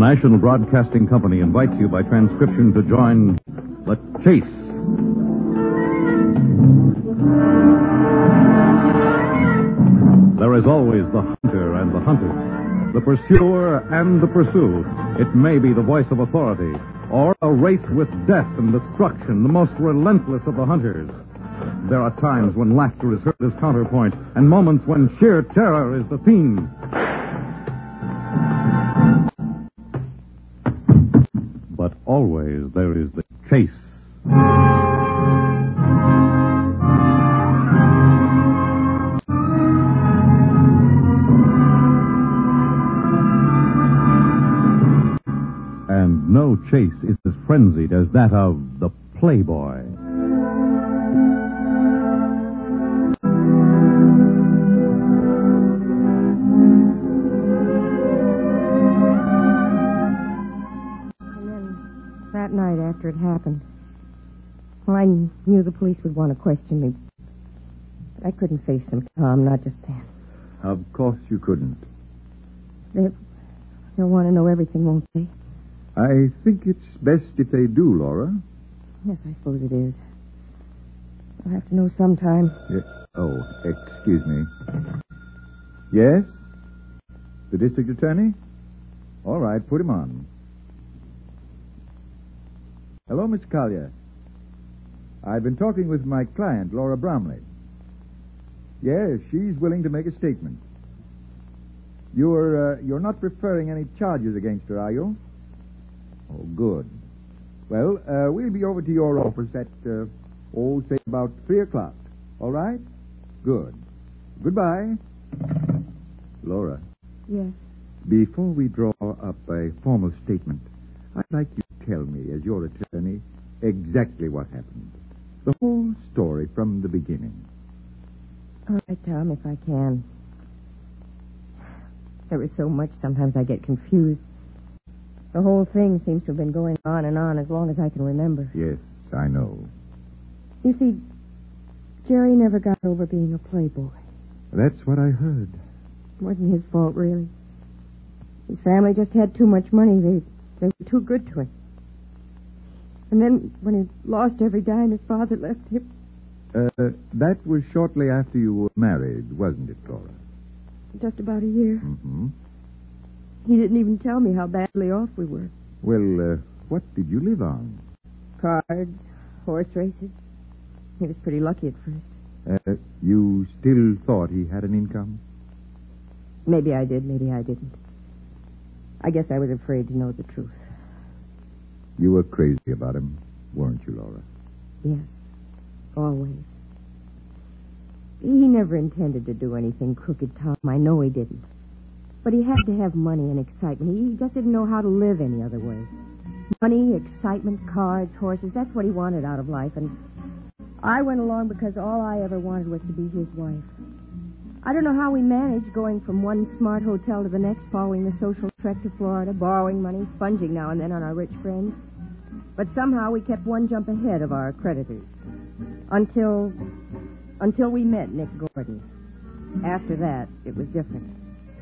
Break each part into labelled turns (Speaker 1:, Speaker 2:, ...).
Speaker 1: National Broadcasting Company invites you by transcription to join The Chase. There is always the hunter and the hunted, the pursuer and the pursued. It may be the voice of authority, or a race with death and destruction, the most relentless of the hunters. There are times when laughter is heard as counterpoint, and moments when sheer terror is the theme. But always there is the chase. And no chase is as frenzied as that of the Playboy.
Speaker 2: That night after it happened, well, I knew the police would want to question me. But I couldn't face them, Tom, not just then.
Speaker 3: Of course you couldn't.
Speaker 2: They'll want to know everything, won't they?
Speaker 3: I think it's best if they do, Laura.
Speaker 2: Yes, I suppose it is. I'll have to know sometime.
Speaker 3: Oh, excuse me. Yes? The district attorney? All right, put him on. Hello, Mr. Collier. I've been talking with my client, Laura Bromley. Yes, she's willing to make a statement. You're not preferring any charges against her, are you? Oh, good. Well, we'll be over to your office at, say about 3 o'clock. All right? Good. Goodbye. Laura.
Speaker 2: Yes?
Speaker 3: Before we draw up a formal statement, I'd like you to tell me, as your attorney, exactly what happened. The whole story from the beginning.
Speaker 2: All right, Tom, if I can. There was so much, sometimes I get confused. The whole thing seems to have been going on and on as long as I can remember.
Speaker 3: Yes, I know.
Speaker 2: You see, Jerry never got over being a playboy.
Speaker 3: That's what I heard.
Speaker 2: It wasn't his fault, really. His family just had too much money. They were too good to him. And then, when he lost every dime, his father left him.
Speaker 3: That was shortly after you were married, wasn't it, Laura?
Speaker 2: Just about a year.
Speaker 3: Mm-hmm.
Speaker 2: He didn't even tell me how badly off we were.
Speaker 3: Well, what did you live on?
Speaker 2: Cards, horse races. He was pretty lucky at first.
Speaker 3: You still thought he had an income?
Speaker 2: Maybe I did, maybe I didn't. I guess I was afraid to know the truth.
Speaker 3: You were crazy about him, weren't you, Laura?
Speaker 2: Yes, always. He never intended to do anything crooked, Tom. I know he didn't. But he had to have money and excitement. He just didn't know how to live any other way. Money, excitement, cards, horses, that's what he wanted out of life. And I went along because all I ever wanted was to be his wife. I don't know how we managed going from one smart hotel to the next, following the social trek to Florida, borrowing money, sponging now and then on our rich friends. But somehow we kept one jump ahead of our creditors. Until we met Nick Gordon. After that, it was different.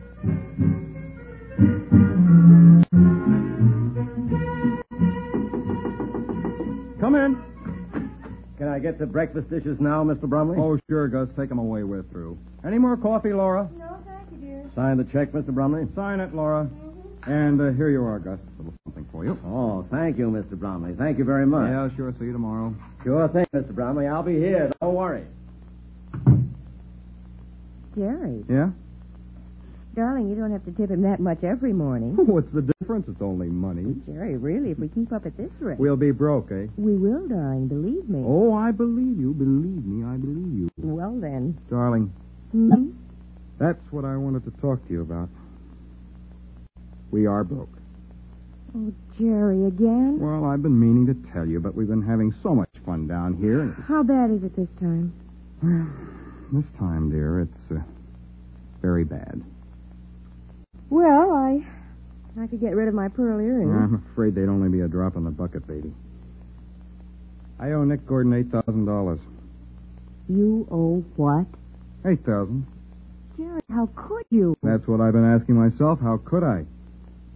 Speaker 4: Come in. Can I get the breakfast dishes now, Mr. Bromley?
Speaker 5: Oh, sure, Gus. Take them away. We're through. Any more coffee, Laura?
Speaker 2: No, thank you, dear.
Speaker 4: Sign the check, Mr. Bromley.
Speaker 5: Sign it, Laura.
Speaker 2: Mm-hmm.
Speaker 5: And here you are, Gus. A little something for you.
Speaker 4: Oh, thank you, Mr. Bromley. Thank you very much.
Speaker 5: Yeah, sure. See you tomorrow.
Speaker 4: Sure thing, Mr. Bromley. I'll be here. Don't worry.
Speaker 2: Jerry.
Speaker 5: Yeah?
Speaker 2: Darling, you don't have to tip him that much every morning.
Speaker 5: What's the difference? It's only money.
Speaker 2: Jerry, really, if we keep up at this rate.
Speaker 5: We'll be broke, eh?
Speaker 2: We will, darling, believe me.
Speaker 5: Oh, I believe you. Believe me, I believe you.
Speaker 2: Well, then.
Speaker 5: Darling,
Speaker 2: Hmm?
Speaker 5: that's what I wanted to talk to you about. We are broke.
Speaker 2: Oh, Jerry, again?
Speaker 5: Well, I've been meaning to tell you, but we've been having so much fun down here. And
Speaker 2: How bad is it this time?
Speaker 5: this time, dear, it's very bad.
Speaker 2: Well, I could get rid of my pearl earrings.
Speaker 5: I'm afraid they'd only be a drop in the bucket, baby. I owe Nick Gordon $8,000.
Speaker 2: You owe what?
Speaker 5: 8,000.
Speaker 2: Jerry, how could you?
Speaker 5: That's what I've been asking myself. How could I?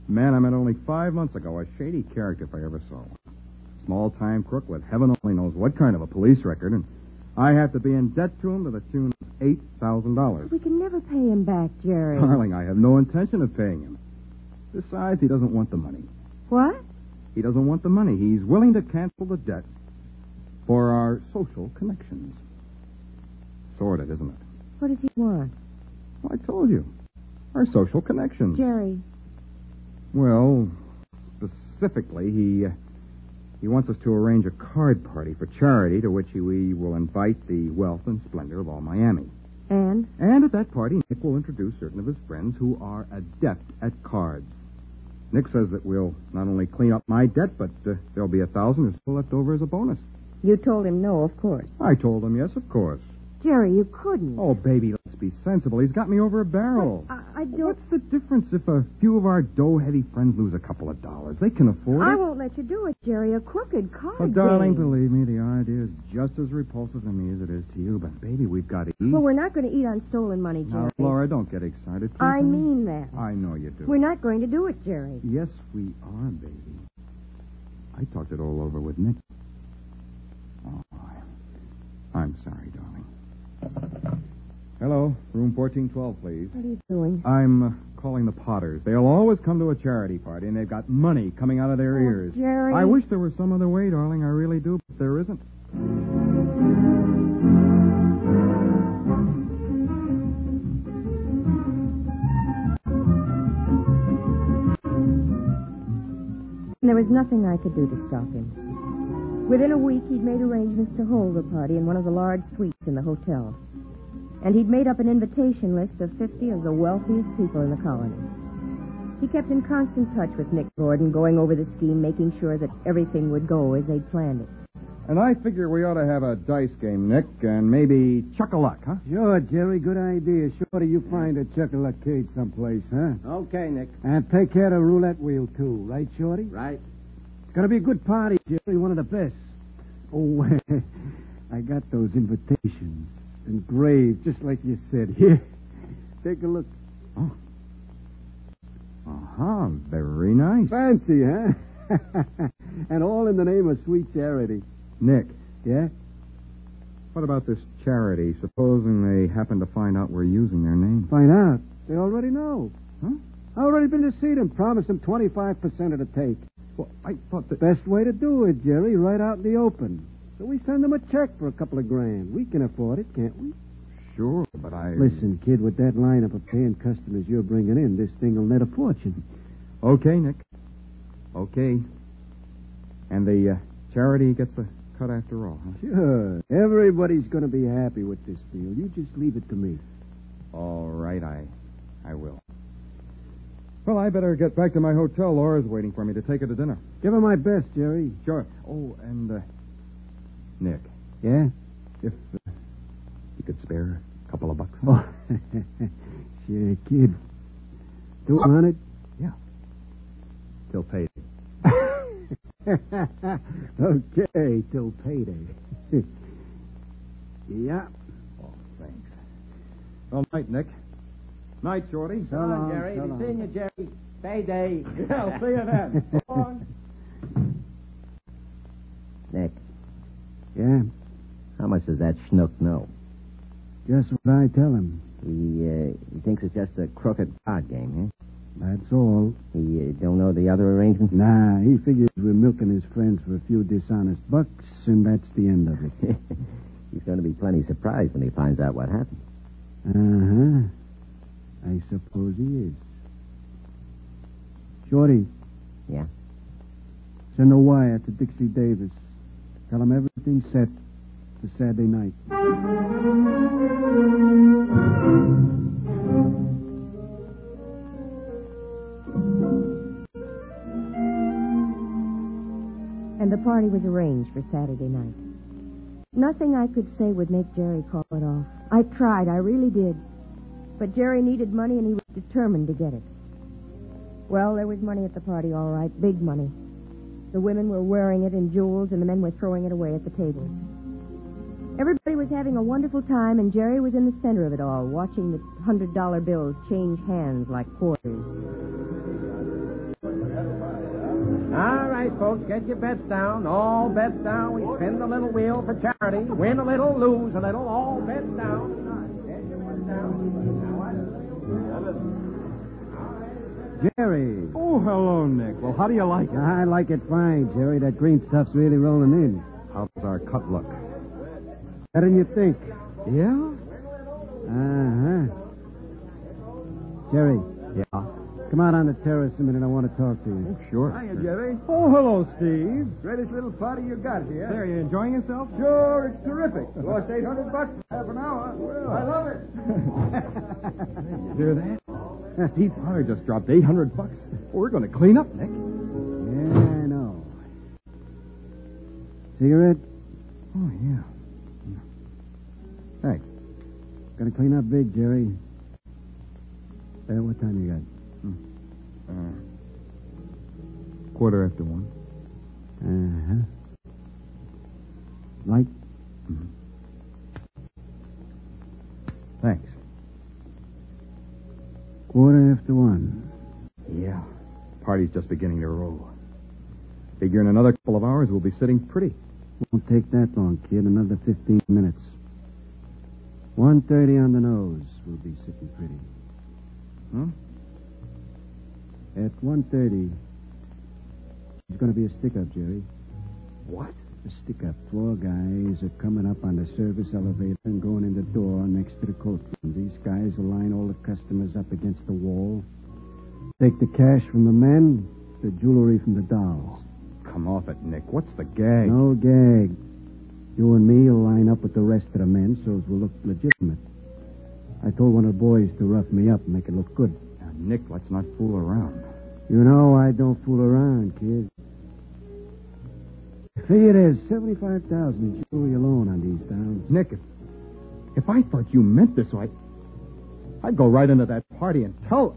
Speaker 5: Man I met only 5 months ago. A shady character if I ever saw one. Small-time crook with heaven only knows what kind of a police record, and I have to be in debt to him to the tune of $8,000.
Speaker 2: We can never pay him back, Jerry.
Speaker 5: Darling, I have no intention of paying him. Besides, he doesn't want the money.
Speaker 2: What?
Speaker 5: He doesn't want the money. He's willing to cancel the debt for our social connections. Sordid, isn't it?
Speaker 2: What does he want?
Speaker 5: Well, I told you. Our social connections.
Speaker 2: Jerry.
Speaker 5: Well, specifically, he wants us to arrange a card party for charity to which we will invite the wealth and splendor of all Miami.
Speaker 2: And?
Speaker 5: And at that party, Nick will introduce certain of his friends who are adept at cards. Nick says that we'll not only clean up my debt, but there'll be $1,000 or so left over as a bonus.
Speaker 2: You told him no, of course.
Speaker 5: I told him yes, of course.
Speaker 2: Jerry, you couldn't.
Speaker 5: Oh, baby, let's be sensible. He's got me over a barrel.
Speaker 2: I don't...
Speaker 5: What's the difference if a few of our dough-heavy friends lose a couple of dollars? They can afford it.
Speaker 2: I won't let you do it, Jerry. A crooked card
Speaker 5: Oh, darling,
Speaker 2: game.
Speaker 5: believe me, the idea is just as repulsive to me as it is to you. But, baby, we've got to eat.
Speaker 2: Well, we're not going to eat on stolen money, Jerry.
Speaker 5: Now, Laura, don't get excited.
Speaker 2: I
Speaker 5: please.
Speaker 2: mean that.
Speaker 5: I know you do.
Speaker 2: We're not going to do it, Jerry.
Speaker 5: Yes, we are, baby. I talked it all over with Nick. Oh, I'm sorry, darling. Hello, room 1412, please.
Speaker 2: What are you doing?
Speaker 5: I'm calling the Potters. They'll always come to a charity party, and they've got money coming out of their ears.
Speaker 2: Jerry.
Speaker 5: I wish there was some other way, darling. I really do, but there isn't.
Speaker 2: There was nothing I could do to stop him. Within a week, he'd made arrangements to hold the party in one of the large suites in the hotel. And he'd made up an invitation list of 50 of the wealthiest people in the colony. He kept in constant touch with Nick Gordon, going over the scheme, making sure that everything would go as they'd planned it.
Speaker 5: And I figure we ought to have a dice game, Nick, and maybe chuck-a-luck, huh?
Speaker 6: Sure, Jerry, good idea. Shorty, you find a chuck-a-luck cage someplace, huh?
Speaker 4: Okay, Nick.
Speaker 6: And take care of the roulette wheel, too. Right, Shorty?
Speaker 4: Right.
Speaker 6: It's going to be a good party, Jerry. One of the best. Oh, I got those invitations engraved, just like you said. Here, take a look.
Speaker 5: Oh. Uh-huh, very nice.
Speaker 6: Fancy, huh? And all in the name of sweet charity.
Speaker 5: Nick,
Speaker 6: Yeah?
Speaker 5: what about this charity, supposing they happen to find out we're using their name?
Speaker 6: Find out. They already know.
Speaker 5: Huh?
Speaker 6: I already been to see them. Promised them 25% of the take.
Speaker 5: Well, I thought that...
Speaker 6: Best way to do it, Jerry, right out in the open. So we send them a check for a couple of grand. We can afford it, can't we?
Speaker 5: Sure, but I...
Speaker 6: Listen, kid, with that lineup of paying customers you're bringing in, this thing will net a fortune.
Speaker 5: Okay, Nick. Okay. And the charity gets a cut after all, huh?
Speaker 6: Sure. Everybody's going to be happy with this deal. You just leave it to me.
Speaker 5: All right, I will. Well, I better get back to my hotel. Laura's waiting for me to take her to dinner.
Speaker 6: Give her my best, Jerry.
Speaker 5: Sure. Oh, and, Nick,
Speaker 6: Yeah?
Speaker 5: if you could spare a couple of bucks.
Speaker 6: Oh, sure, kid. 200?
Speaker 5: Yeah. Till payday.
Speaker 6: Okay, till payday. Yeah.
Speaker 5: Oh, thanks. Well, night, Nick. Night, Shorty.
Speaker 6: So long,
Speaker 4: Jerry.
Speaker 6: so
Speaker 4: Be
Speaker 6: long.
Speaker 4: seeing you, Jerry. Payday.
Speaker 5: Yeah, I'll see you then. So long.
Speaker 4: Nick,
Speaker 6: Yeah?
Speaker 4: how much does that schnook know?
Speaker 6: Just what I tell him.
Speaker 4: He thinks it's just a crooked card game, eh?
Speaker 6: That's all.
Speaker 4: He don't know the other arrangements?
Speaker 6: Nah, he figures we're milking his friends for a few dishonest bucks, and that's the end of it.
Speaker 4: He's going to be plenty surprised when he finds out what happened.
Speaker 6: Uh-huh. I suppose he is. Shorty.
Speaker 4: Yeah?
Speaker 6: Send a wire to Dixie Davis. Tell him everything's set for Saturday night.
Speaker 2: And the party was arranged for Saturday night. Nothing I could say would make Jerry call it off. I tried, I really did. But Jerry needed money, and he was determined to get it. Well, there was money at the party, all right, big money. The women were wearing it in jewels, and the men were throwing it away at the tables. Everybody was having a wonderful time, and Jerry was in the center of it all, watching the $100 bills change hands like quarters.
Speaker 4: All right, folks, get your bets down. All bets down. We spin the little wheel for charity. Win a little, lose a little. All bets down. Get your bets down.
Speaker 6: Jerry.
Speaker 7: Oh, hello, Nick. Well, how do you like it?
Speaker 6: I like it fine, Jerry. That green stuff's really rolling in.
Speaker 5: How does our cut look?
Speaker 6: Better than you think.
Speaker 5: Yeah?
Speaker 6: Uh-huh. Jerry.
Speaker 5: Yeah.
Speaker 6: Come out on the terrace a minute. I want to talk to you.
Speaker 5: Oh, sure.
Speaker 3: Hiya, Jerry.
Speaker 7: Oh, hello, Steve.
Speaker 3: Greatest little party you got here.
Speaker 7: There, you enjoying yourself?
Speaker 3: Sure, it's terrific. Lost $800 in half an hour. Well, I love it.
Speaker 5: You hear that? Steve Potter just dropped $800. We're going to clean up, Nick.
Speaker 6: Yeah, I know. Cigarette?
Speaker 5: Oh, yeah. Thanks.
Speaker 6: Gonna clean up big, Jerry. What time you got?
Speaker 5: 1:15.
Speaker 6: Uh-huh. Light?
Speaker 5: Thanks.
Speaker 6: 1:15.
Speaker 5: Yeah. Party's just beginning to roll. Figure in another couple of hours we'll be sitting pretty.
Speaker 6: Won't take that long, kid. Another 15 minutes. 1:30 on the nose. We'll be sitting pretty.
Speaker 5: Huh?
Speaker 6: At 1:30, there's going to be a stick-up, Jerry.
Speaker 5: What?
Speaker 6: A stick-up. 4 guys are coming up on the service elevator and going in the door next to the coat room. These guys will line all the customers up against the wall. Take the cash from the men, the jewelry from the dolls.
Speaker 5: Come off it, Nick. What's the gag?
Speaker 6: No gag. You and me will line up with the rest of the men so as we'll look legitimate. I told one of the boys to rough me up and make it look good.
Speaker 5: Now, Nick, let's not fool around.
Speaker 6: You know I don't fool around, kid. Figure there's $75,000 in jewelry alone on these downs.
Speaker 5: Nick, if I thought you meant this, I'd go right into that party and tell...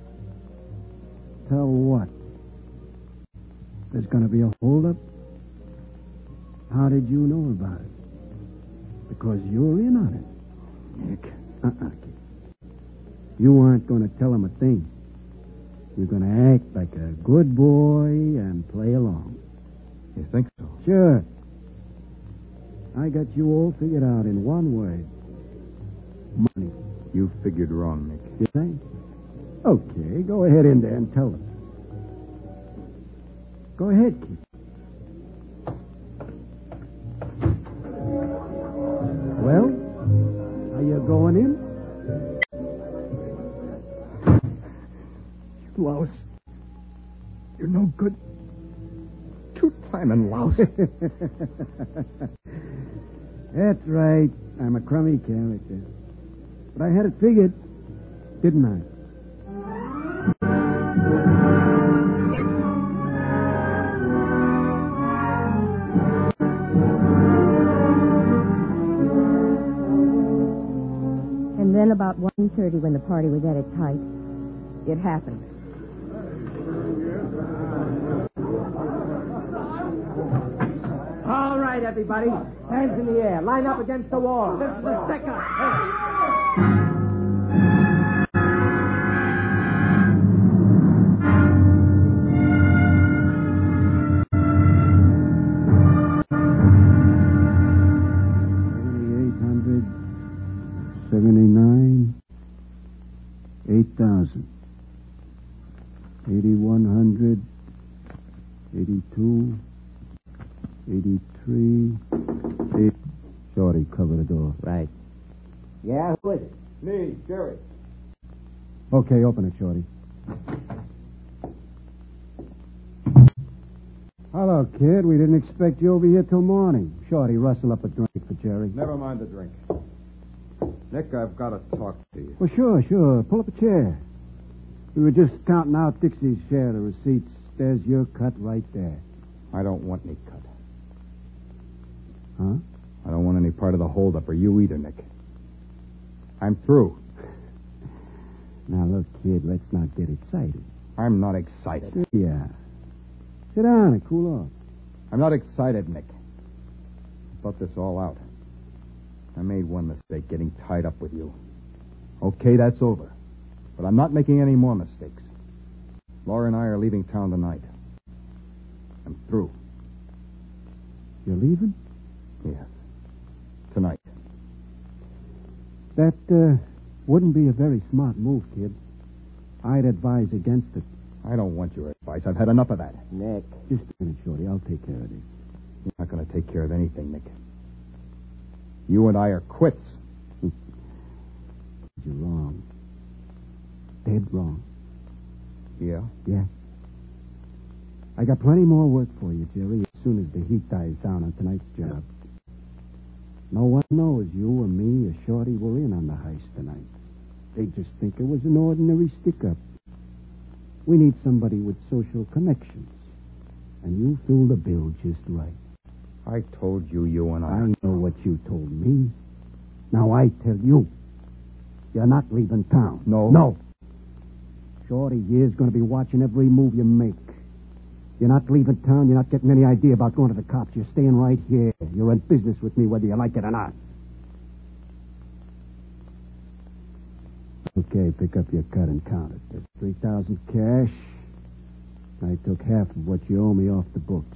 Speaker 6: Tell what? There's going to be a holdup? How did you know about it? Because you're in on it.
Speaker 5: Nick.
Speaker 6: Kid. You aren't going to tell him a thing. You're going to act like a good boy and play along.
Speaker 5: You think so?
Speaker 6: Sure. I got you all figured out in one word. Money.
Speaker 5: You figured wrong, Nick.
Speaker 6: You think? Okay, go ahead in there and tell them. Go ahead, kid. Well, are you going in?
Speaker 5: You louse. You're no good. Two-timing louse.
Speaker 6: That's right. I'm a crummy character. But I had it figured, didn't I?
Speaker 2: And then about 1:30, when the party was at its height, it happened.
Speaker 4: All right, everybody. Hands in the air. Line up against the wall. This is a stick-up.
Speaker 6: $7,800, $79, $8,000, $8,100, $82, $83, $8. Shorty, cover the door.
Speaker 4: Right. Yeah, who is it?
Speaker 3: Me, Jerry.
Speaker 6: Okay, open it, Shorty. Hello, kid. We didn't expect you over here till morning. Shorty, rustle up a drink for Jerry.
Speaker 5: Never mind the drink. Nick, I've got to talk to you.
Speaker 6: Well, sure. Pull up a chair. We were just counting out Dixie's share of the receipts. There's your cut right there.
Speaker 5: I don't want any cut.
Speaker 6: Huh?
Speaker 5: I don't want any part of the holdup, or you either, Nick. I'm through.
Speaker 6: Now, look, kid, let's not get excited.
Speaker 5: I'm not excited.
Speaker 6: Yeah. Sit down and cool off.
Speaker 5: I'm not excited, Nick. I thought this all out. I made one mistake, getting tied up with you. Okay, that's over. But I'm not making any more mistakes. Laura and I are leaving town tonight. I'm through.
Speaker 6: You're leaving?
Speaker 5: Yes. Tonight.
Speaker 6: That wouldn't be a very smart move, kid. I'd advise against it.
Speaker 5: I don't want your advice. I've had enough of that.
Speaker 6: Nick. Just a minute, Shorty. I'll take care of this.
Speaker 5: You're not going to take care of anything, Nick. You and I are quits.
Speaker 6: You're wrong. Dead wrong.
Speaker 5: Yeah?
Speaker 6: Yeah. I got plenty more work for you, Jerry, as soon as the heat dies down on tonight's job. No one knows you or me or Shorty were in on the heist tonight. They just think it was an ordinary stick-up. We need somebody with social connections. And you fill the bill just right.
Speaker 5: I told you and I...
Speaker 6: I know what you told me. Now I tell you. You're not leaving town.
Speaker 5: No.
Speaker 6: No. Shorty here's going to be watching every move you make. You're not leaving town. You're not getting any idea about going to the cops. You're staying right here. You're in business with me whether you like it or not. Okay, pick up your cut and count it. There's $3,000 cash. I took half of what you owe me off the books.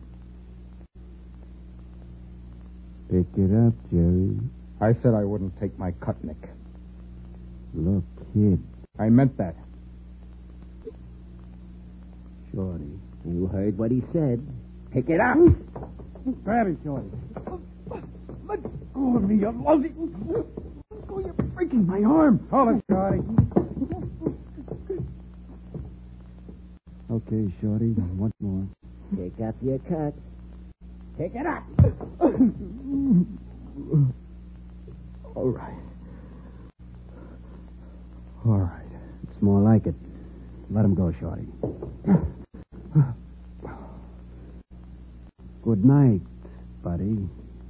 Speaker 6: Pick it up, Jerry.
Speaker 5: I said I wouldn't take my cut, Nick.
Speaker 6: Look, kid.
Speaker 5: I meant that.
Speaker 6: Shorty.
Speaker 4: You heard what he said. Pick it up.
Speaker 6: Grab it, Shorty.
Speaker 7: Let go of me, you lousy. Let go, you're breaking my arm.
Speaker 6: Hold it, Shorty. Okay, Shorty. Once more.
Speaker 4: Pick up your cut. Pick it up.
Speaker 5: All right. All right.
Speaker 6: It's more like it. Let him go, Shorty. Good night, buddy.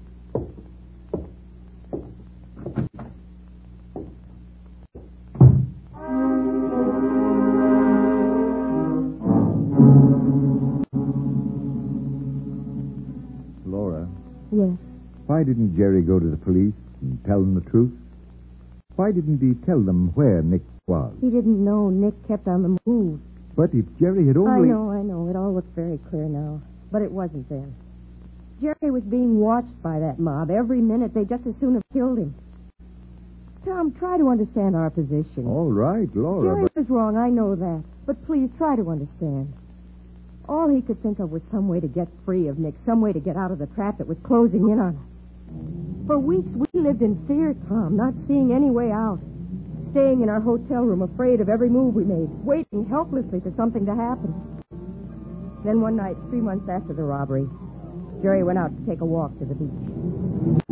Speaker 3: Laura,
Speaker 2: Yes.
Speaker 3: why didn't Jerry go to the police and tell them the truth? Why didn't he tell them where Nick was?
Speaker 2: He didn't know Nick kept on the move.
Speaker 3: But if Jerry had only...
Speaker 2: I know. It all looks very clear now. But it wasn't then. Jerry was being watched by that mob. Every minute, they just as soon have killed him. Tom, try to understand our position.
Speaker 3: All right, Laura,
Speaker 2: Jerry
Speaker 3: but...
Speaker 2: was wrong, I know that. But please, try to understand. All he could think of was some way to get free of Nick, some way to get out of the trap that was closing in on us. For weeks, we lived in fear, Tom, not seeing any way out. Staying in our hotel room, afraid of every move we made, waiting helplessly for something to happen. Then one night, 3 months after the robbery, Jerry went out to take a walk to the beach.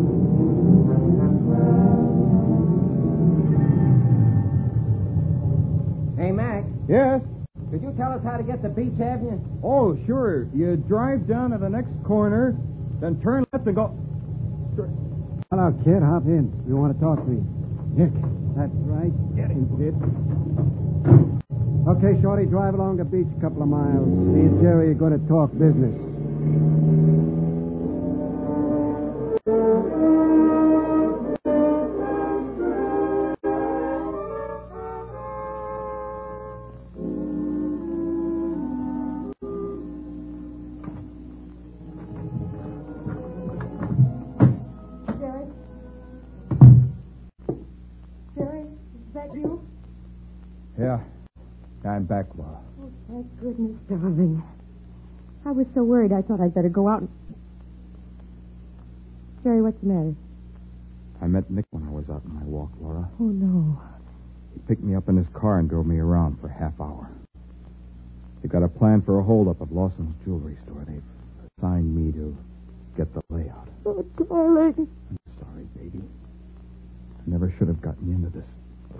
Speaker 4: Hey, Mac,
Speaker 7: Yes?
Speaker 4: could you tell us how to get to Beach Avenue?
Speaker 7: Oh, sure. You drive down to the next corner, then turn left and go...
Speaker 6: Hello, kid. Hop in. We want to talk to you.
Speaker 7: Nick.
Speaker 6: That's right. Get in, kid. Okay, Shorty, drive along the beach a couple of miles. Me and Jerry are going to talk business.
Speaker 2: Jerry, is that you?
Speaker 5: Yeah. I'm back, Laura.
Speaker 2: Oh, thank goodness, darling. I was so worried I thought I'd better go out and... Jerry, what's the matter?
Speaker 5: I met Nick when I was out on my walk, Laura.
Speaker 2: Oh, no.
Speaker 5: He picked me up in his car and drove me around for a half hour. They got a plan for a holdup at Lawson's jewelry store. They've assigned me to get the layout.
Speaker 2: Oh, darling.
Speaker 5: I'm sorry, baby. I never should have gotten you into this.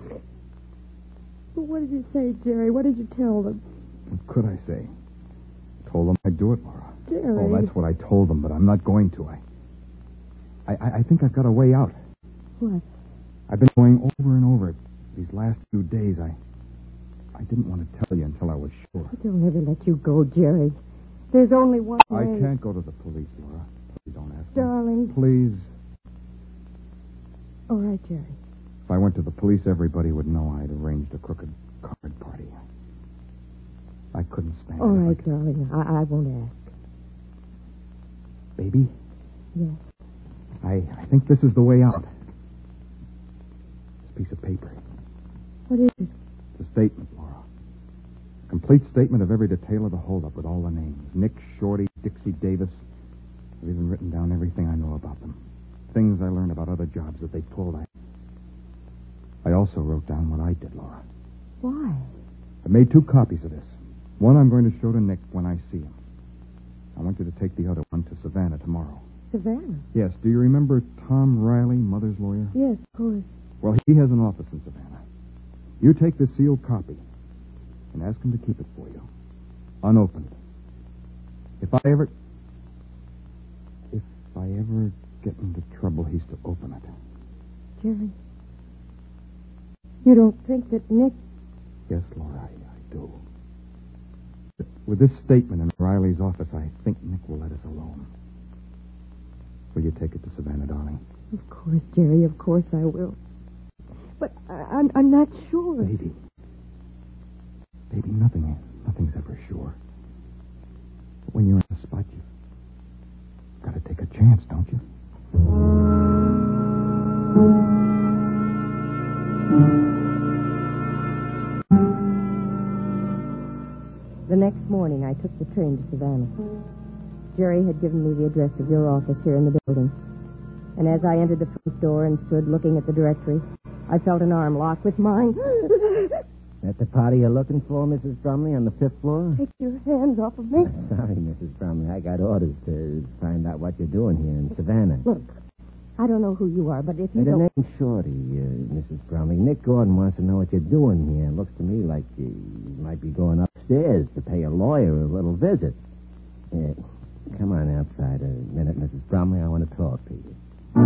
Speaker 2: Well, what did you say, Jerry? What did you tell them?
Speaker 5: What could I say? Told them I'd do it, Laura.
Speaker 2: Jerry.
Speaker 5: Oh, that's what I told them, but I'm not going to. I think I've got a way out.
Speaker 2: What?
Speaker 5: I've been going over and over it these last few days. I didn't want to tell you until I was sure.
Speaker 2: They'll never let you go, Jerry. There's only one way.
Speaker 5: I can't go to the police, Laura. Please don't ask me.
Speaker 2: Darling.
Speaker 5: Please.
Speaker 2: All right, Jerry.
Speaker 5: If I went to the police, everybody would know I'd arranged a crooked card party. I I couldn't stand
Speaker 2: All
Speaker 5: it.
Speaker 2: right, darling. I won't ask.
Speaker 5: Baby,
Speaker 2: Yes.
Speaker 5: I think this is the way out. This piece of paper.
Speaker 2: What is it?
Speaker 5: It's a statement, Laura. Complete statement of every detail of the holdup with all the names. Nick, Shorty, Dixie Davis. I've even written down everything I know about them. Things I learned about other jobs that they pulled. I also wrote down what I did, Laura.
Speaker 2: Why?
Speaker 5: I made 2 copies of this. One I'm going to show to Nick when I see him. I want you to take the other one to Savannah tomorrow.
Speaker 2: Savannah?
Speaker 5: Yes, do you remember Tom Riley, Mother's lawyer?
Speaker 2: Yes, of course.
Speaker 5: Well, he has an office in Savannah. You take the sealed copy and ask him to keep it for you. Unopened. If I ever get into trouble, he's to open it.
Speaker 2: Jerry, you don't think that Nick...
Speaker 5: Yes, Laura, I do. With this statement in Riley's office, I think Nick will let us alone. Will you take it to Savannah, darling?
Speaker 2: Of course, Jerry, of course I will. But I'm not sure.
Speaker 5: Baby, nothing's ever sure. But when you're in a spot, you've got to take a chance, don't you?
Speaker 2: The next morning, I took the train to Savannah. Jerry had given me the address of your office here in the building. And as I entered the front door and stood looking at the directory, I felt an arm lock with mine.
Speaker 8: At the party you're looking for, Mrs. Bromley, on the 5th floor?
Speaker 2: Take your hands off of me.
Speaker 8: Sorry, Mrs. Bromley. I got orders to find out what you're doing here in Savannah.
Speaker 2: Look, I don't know who you are, but if you
Speaker 8: The
Speaker 2: don't...
Speaker 8: name's Shorty, Mrs. Bromley. Nick Gordon wants to know what you're doing here. It looks to me like you might be going upstairs to pay a lawyer a little visit. Come on outside a minute, Mrs. Bromley. I want to talk to you.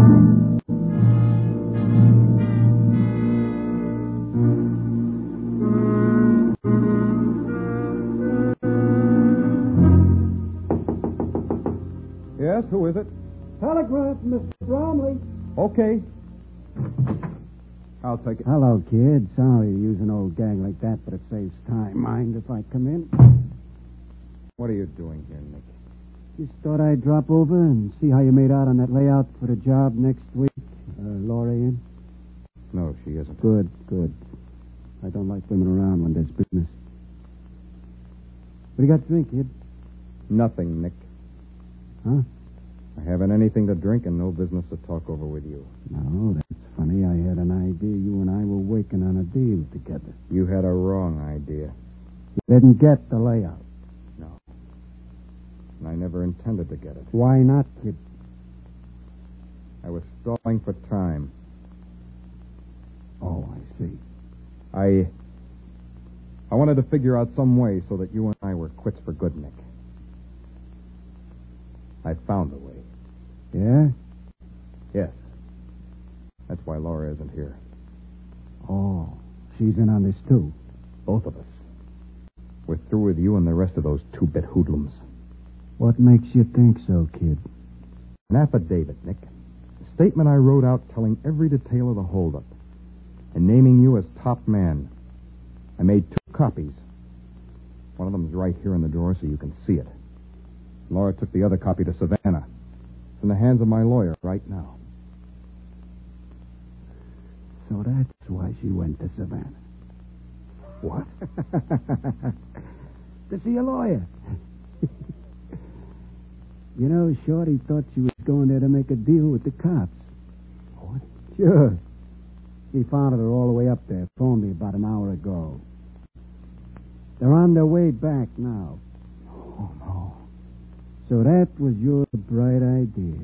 Speaker 5: Yes, who is it?
Speaker 7: Telegraph, Mr. Bromley.
Speaker 5: Okay. I'll take it.
Speaker 6: Hello, kid. Sorry to use an old gag like that, but it saves time. Mind if I come in?
Speaker 5: What are you doing here, Nick?
Speaker 6: Just thought I'd drop over and see how you made out on that layout for the job next week. Laura in?
Speaker 5: No, she isn't.
Speaker 6: Good. I don't like women around when there's business. What do you got to drink, kid?
Speaker 5: Nothing, Nick.
Speaker 6: Huh?
Speaker 5: I haven't anything to drink and no business to talk over with you.
Speaker 6: No, that's funny. I had an idea you and I were working on a deal together.
Speaker 5: You had a wrong idea.
Speaker 6: You didn't get the layout.
Speaker 5: No. And I never intended to get it.
Speaker 6: Why not, kid?
Speaker 5: I was stalling for time.
Speaker 6: Oh, I see.
Speaker 5: I wanted to figure out some way so that you and I were quits for good, Nick. I found a way.
Speaker 6: Yeah?
Speaker 5: Yes. That's why Laura isn't here.
Speaker 6: Oh, she's in on this, too.
Speaker 5: Both of us. We're through with you and the rest of those two-bit hoodlums.
Speaker 6: What makes you think so, kid?
Speaker 5: An affidavit, Nick. A statement I wrote out telling every detail of the holdup and naming you as top man. I made 2 copies. One of them's right here in the drawer so you can see it. Laura took the other copy to Savannah. It's in the hands of my lawyer right now.
Speaker 6: So that's why she went to Savannah.
Speaker 5: What?
Speaker 6: To see a lawyer. You know, Shorty thought she was going there to make a deal with the cops.
Speaker 5: What?
Speaker 6: Sure. He found her all the way up there. Phoned me about an hour ago. They're on their way back now.
Speaker 5: Oh, no.
Speaker 6: So that was your bright idea.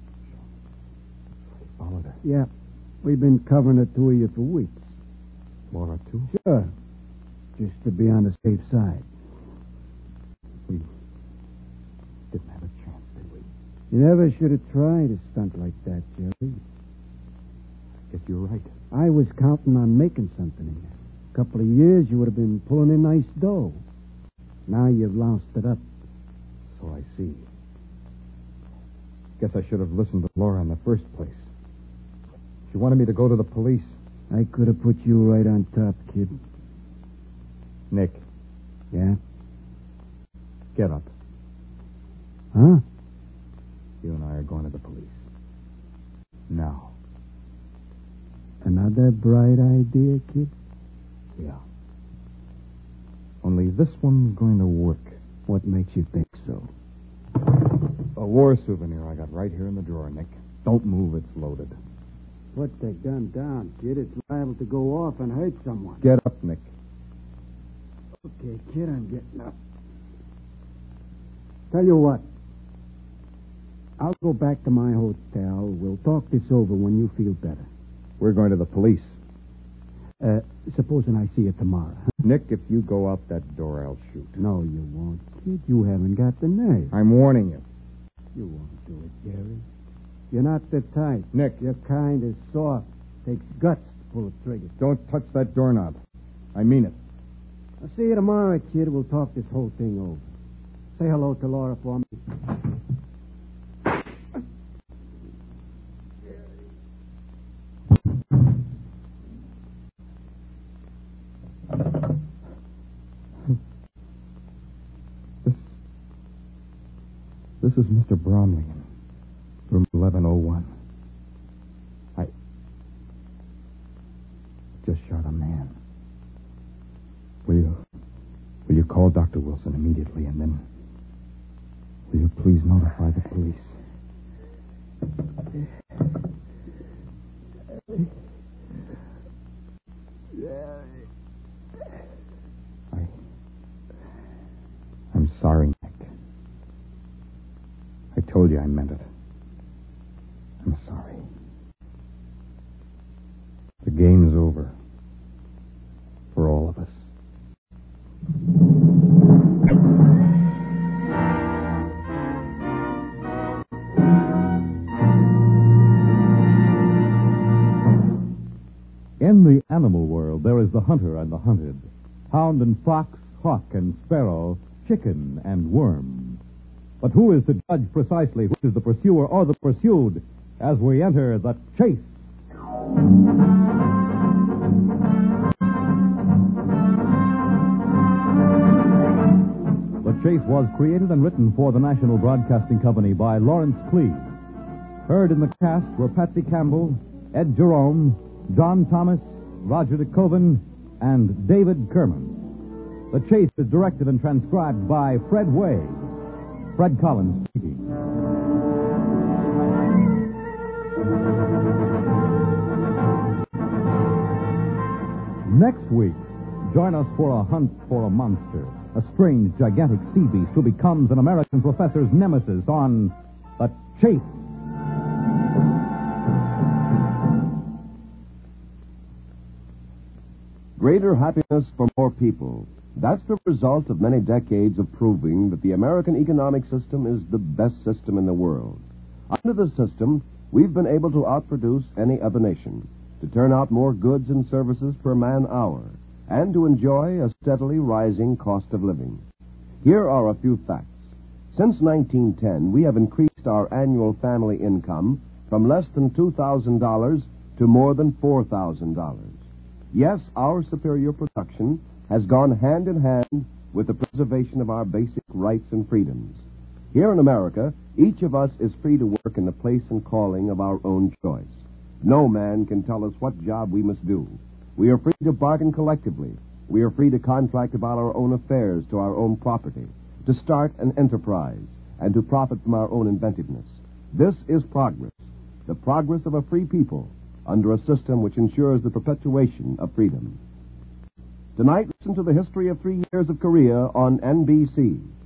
Speaker 5: Followed her.
Speaker 6: Yeah. We've been covering the 2 of you for weeks.
Speaker 5: Laura, too?
Speaker 6: Sure. Just to be on the safe side.
Speaker 5: We didn't have a chance, did we?
Speaker 6: You never should have tried a stunt like that, Jerry.
Speaker 5: Guess you're right.
Speaker 6: I was counting on making something in you. A couple of years, you would have been pulling in nice dough. Now you've loused it up.
Speaker 5: So I see. Guess I should have listened to Laura in the first place. She wanted me to go to the police.
Speaker 6: I could have put you right on top, kid.
Speaker 5: Nick,
Speaker 6: Yeah?
Speaker 5: Get up.
Speaker 6: Huh?
Speaker 5: You and I are going to the police. Now.
Speaker 6: Another bright idea, kid?
Speaker 5: Yeah. Only this one's going to work.
Speaker 6: What makes you think so?
Speaker 5: A war souvenir I got right here in the drawer, Nick. Don't move, it's loaded.
Speaker 6: Put the gun down, kid. It's liable to go off and hurt someone.
Speaker 5: Get up, Nick.
Speaker 6: Okay, kid, I'm getting up. Tell you what. I'll go back to my hotel. We'll talk this over when you feel better.
Speaker 5: We're going to the police.
Speaker 6: Supposing I see you tomorrow.
Speaker 5: Nick, if you go out that door, I'll shoot.
Speaker 6: No, you won't, kid. You haven't got the nerve.
Speaker 5: I'm warning you.
Speaker 6: You won't do it, Jerry. You're not the type.
Speaker 5: Nick.
Speaker 6: You're kind of soft. Takes guts to pull a trigger.
Speaker 5: Don't touch that doorknob. I mean it.
Speaker 6: I'll see you tomorrow, kid. We'll talk this whole thing over. Say hello to Laura for me.
Speaker 5: This is Mr. Bromley in room 1101. I just shot a man. Will you call Dr. Wilson immediately, and then will you please notify the police? I'm sorry, Nick. I told you I meant it. I'm sorry. The game's over. For all of us.
Speaker 1: In the animal world, there is the hunter and the hunted, hound and fox, hawk and sparrow, chicken and worm. But who is to judge precisely which is the pursuer or the pursued as we enter the chase? The Chase was created and written for the National Broadcasting Company by Lawrence Cleave. Heard in the cast were Patsy Campbell, Ed Jerome, John Thomas, Roger DeKoven, and David Kerman. The Chase is directed and transcribed by Fred Way. Fred Collins speaking. Next week, join us for a hunt for a monster, a strange, gigantic sea beast who becomes an American professor's nemesis on The Chase.
Speaker 9: Greater happiness for more people. That's the result of many decades of proving that the American economic system is the best system in the world. Under the system, we've been able to outproduce any other nation, to turn out more goods and services per man hour, and to enjoy a steadily rising cost of living. Here are a few facts. Since 1910, we have increased our annual family income from less than $2,000 to more than $4,000. Yes, our superior production has gone hand in hand with the preservation of our basic rights and freedoms. Here in America, each of us is free to work in the place and calling of our own choice. No man can tell us what job we must do. We are free to bargain collectively. We are free to contract about our own affairs to our own property, to start an enterprise, and to profit from our own inventiveness. This is progress, the progress of a free people under a system which ensures the perpetuation of freedom. Tonight, listen to the history of 3 years of Korea on NBC.